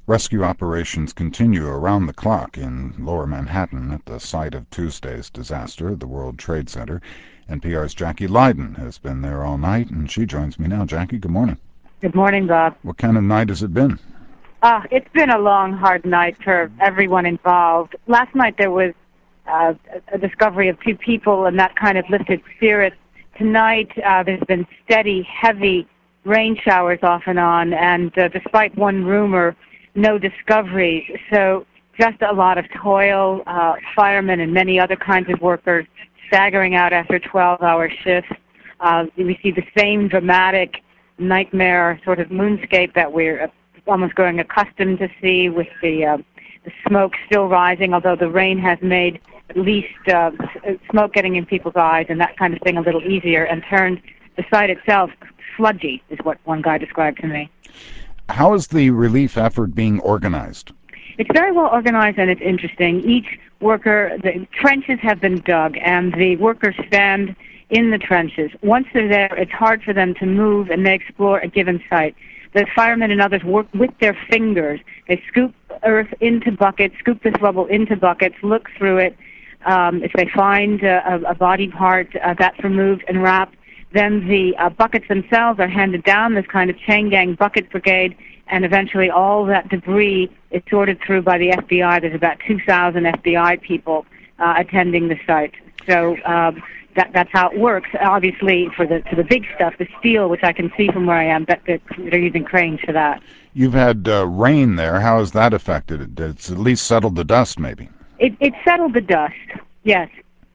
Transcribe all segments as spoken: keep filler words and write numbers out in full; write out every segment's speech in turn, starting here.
Rescue operations continue around the clock in Lower Manhattan at the site of Tuesday's disaster, the World Trade Center. N P R's Jackie Leiden has been there all night, and she joins me now. Jackie, good morning. Good morning, Bob. What kind of night has it been? Uh, it's been a long, hard night for everyone involved. Last night there was uh, a discovery of two people, and that kind of lifted spirits. Tonight uh, there's been steady, heavy rain showers off and on, and uh, despite one rumor, no discoveries. So just a lot of toil, uh, firemen and many other kinds of workers staggering out after twelve-hour shifts. Uh, we see the same dramatic nightmare sort of moonscape that we're almost growing accustomed to see, with the, uh, the smoke still rising, although the rain has made at least uh, smoke getting in people's eyes and that kind of thing a little easier, and turned the site itself sludgy, is what one guy described to me. How is the relief effort being organized? It's very well organized, and it's interesting. Each worker, the trenches have been dug, and the workers stand in the trenches. Once they're there, it's hard for them to move, and they explore a given site. The firemen and others work with their fingers. They scoop earth into buckets, scoop this rubble into buckets, look through it. Um, if they find uh, a, a body part, uh, that's removed and wrapped. Then the uh, buckets themselves are handed down, this kind of chain gang bucket brigade, and eventually all that debris is sorted through by the F B I. There's about two thousand F B I people uh, attending the site. So um, that, that's how it works. Obviously, for the for the big stuff, the steel, which I can see from where I am, that, that they're using cranes for that. You've had uh, rain there. How has that affected it? It's at least settled the dust, maybe. It, it settled the dust, yes.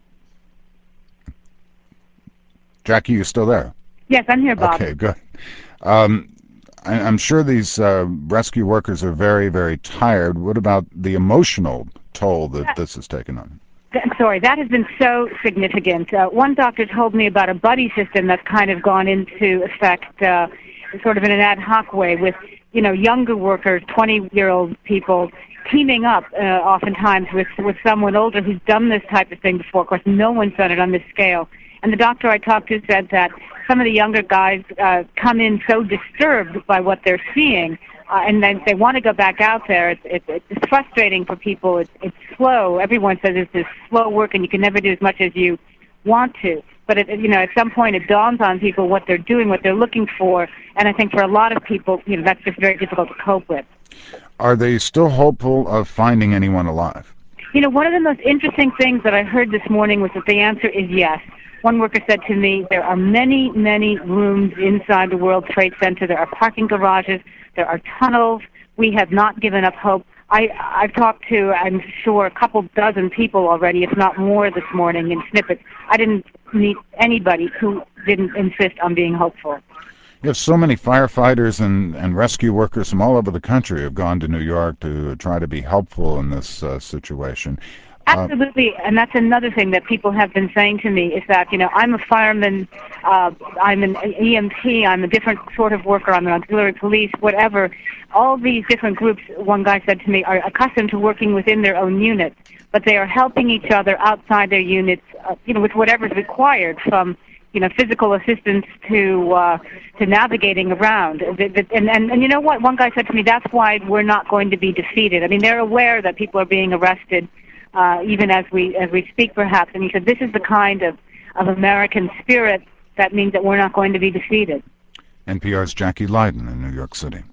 Jackie, you still there? Yes, I'm here, Bob. Okay, good. Um, I, I'm sure these uh, rescue workers are very, very tired. What about the emotional toll that this has taken on? Sorry, that has been so significant. Uh, one doctor told me about a buddy system that's kind of gone into effect uh, sort of in an ad hoc way with, you know, younger workers, twenty-year-old people, teaming up uh, oftentimes with, with someone older who's done this type of thing before. Of course, no one's done it on this scale. And the doctor I talked to said that some of the younger guys uh, come in so disturbed by what they're seeing, uh, and then they want to go back out there. It's, it's, it's frustrating for people. It's, it's slow. Everyone says it's this slow work, and you can never do as much as you want to. But it, you know, at some point, it dawns on people what they're doing, what they're looking for, and I think for a lot of people, you know, that's just very difficult to cope with. Are they still hopeful of finding anyone alive? You know, one of the most interesting things that I heard this morning was that the answer is yes. One worker said to me, there are many, many rooms inside the World Trade Center. There are parking garages. There are tunnels. We have not given up hope. I, I've talked to, I'm sure, a couple dozen people already, if not more, this morning in snippets. I didn't meet anybody who didn't insist on being hopeful. You have so many firefighters and, and rescue workers from all over the country have gone to New York to try to be helpful in this uh, situation. Absolutely, and that's another thing that people have been saying to me is that, you know, I'm a fireman, uh, I'm an E M T, I'm a different sort of worker, I'm an auxiliary police, whatever. All these different groups, one guy said to me, are accustomed to working within their own units, but they are helping each other outside their units, uh, you know, with whatever is required, from, you know, physical assistance to uh, to navigating around. And, and, and you know what? One guy said to me, that's why we're not going to be defeated. I mean, they're aware that people are being arrested, Uh, even as we as we speak, perhaps. And he said, this is the kind of, of American spirit that means that we're not going to be defeated. N P R's Jackie Leiden in New York City.